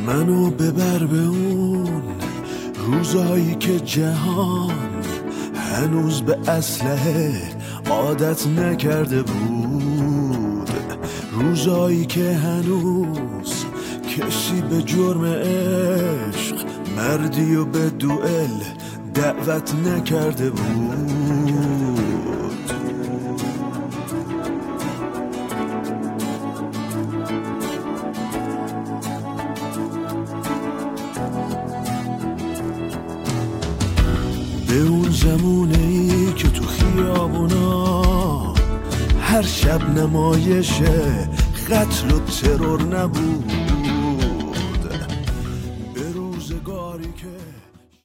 منو ببر به اون روزایی که جهان هنوز به اسلحه عادت نکرده بود، روزایی که هنوز کسی به جرم عشق مردی و به دوئل دعوت نکرده بود. به اون زمونه ای که تو خیابونا هر شب نمایش قتل و ترور نبود،